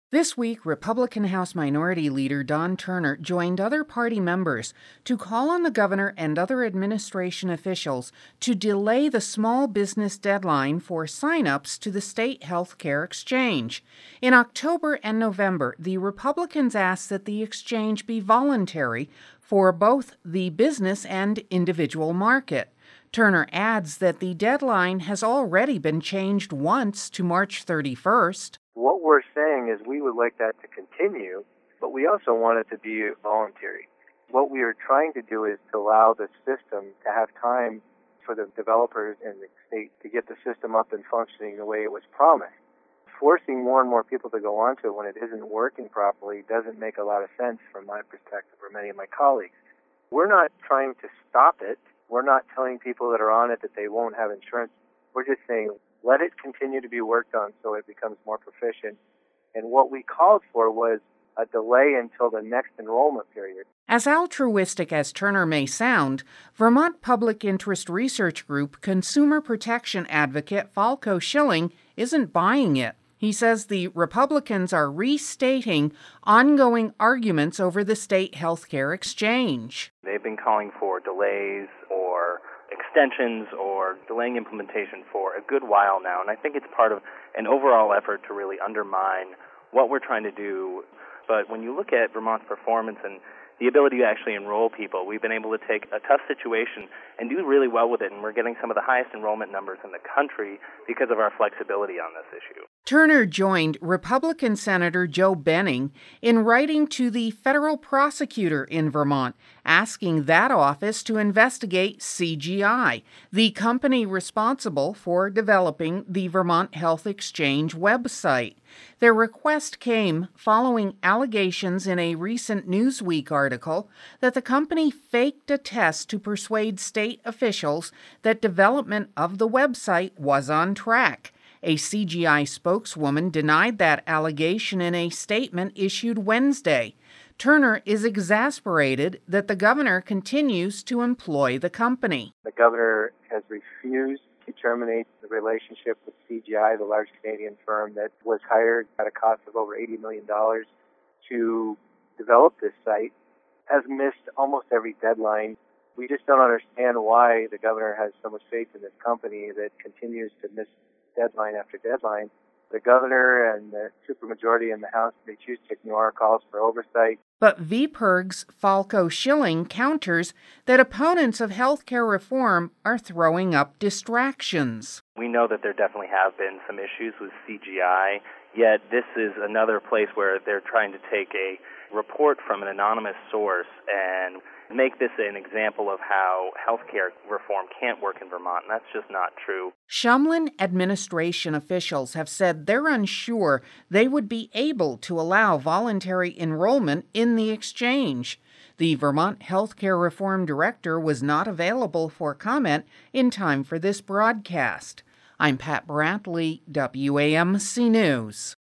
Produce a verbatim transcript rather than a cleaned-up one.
This week, Republican House Minority Leader Don Turner joined other party members to call on the governor and other administration officials to delay the small business deadline for sign-ups to the state health care exchange. In October and November, the Republicans asked that the exchange be voluntary for both the business and individual market. Turner adds that the deadline has already been changed once to March thirty-first. What we're saying is we would like that to continue, but we also want it to be voluntary. What we are trying to do is to allow the system to have time for the developers and the state to get the system up and functioning the way it was promised. Forcing more and more people to go onto it when it isn't working properly doesn't make a lot of sense from my perspective or many of my colleagues. We're not trying to stop it. We're not telling people that are on it that they won't have insurance. We're just saying let it continue to be worked on so it becomes more proficient. And what we called for was a delay until the next enrollment period. As altruistic as Turner may sound, Vermont Public Interest Research Group consumer protection advocate Falco Schilling isn't buying it. He says the Republicans are restating ongoing arguments over the state health care exchange. They've been calling for delays or extensions or delaying implementation for a good while now, and I think it's part of an overall effort to really undermine what we're trying to do. But when you look at Vermont's performance and the ability to actually enroll people, we've been able to take a tough situation and do really well with it, and we're getting some of the highest enrollment numbers in the country because of our flexibility on this issue. Turner joined Republican Senator Joe Benning in writing to the federal prosecutor in Vermont, asking that office to investigate C G I, the company responsible for developing the Vermont Health Exchange website. Their request came following allegations in a recent Newsweek article that the company faked a test to persuade state officials that development of the website was on track. A C G I spokeswoman denied that allegation in a statement issued Wednesday. Turner is exasperated that the governor continues to employ the company. The governor has refused to terminate the relationship with C G I, the large Canadian firm that was hired at a cost of over eighty million dollars to develop this site, has missed almost every deadline. We just don't understand why the governor has so much faith in this company that continues to miss deadline after deadline. The governor and the supermajority in the House, they choose to ignore our calls for oversight. But V P I R G's Falco Schilling counters that opponents of health care reform are throwing up distractions. We know that there definitely have been some issues with C G I, yet this is another place where they're trying to take a report from an anonymous source and make this an example of how healthcare reform can't work in Vermont, and that's just not true. Shumlin administration officials have said they're unsure they would be able to allow voluntary enrollment in the exchange. The Vermont Healthcare Reform Director was not available for comment in time for this broadcast. I'm Pat Brantley, W A M C News.